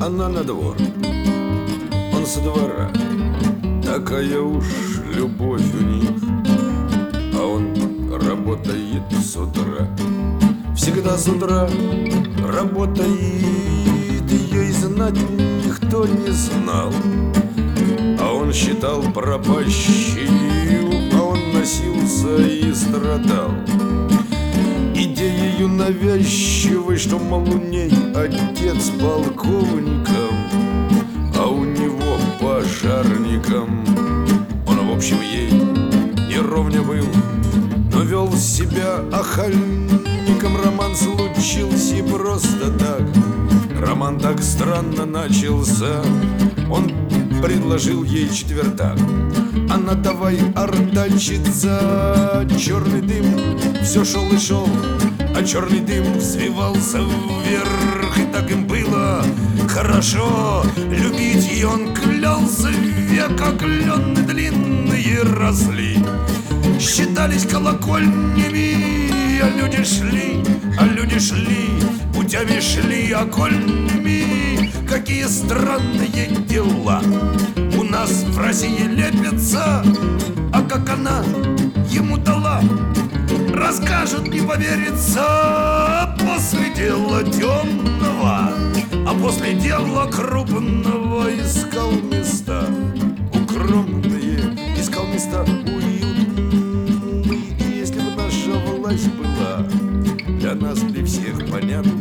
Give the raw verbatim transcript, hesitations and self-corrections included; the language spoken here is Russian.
она на двор, он со двора. Такая уж любовь у них, а он работает с утра. Всегда с утра работает, ее и знать никто не знал. А он считал пропащей, а он носился и страдал идеею навязчивой, что, мол, у ней отец полковником, а у него пожарником. Он, в общем, ей не ровня был, но вел себя охальником. Роман случился просто так, роман так странно начался. Он предложил ей четвертак, она давай артачиться. Черный дым все шел и шел, а черный дым взвивался вверх. И так им было хорошо, любить ее он клялся. Века клены длинные росли, считались колокольнями, а люди шли, а люди шли, путями шли окольными. Какие странные дела у нас в России лепятся, а как она ему дала, расскажут, не поверится. После дела темного, а после дела крупного, искал места укромные, искал места уютные. И если бы наша власть была для нас, для всех понятна,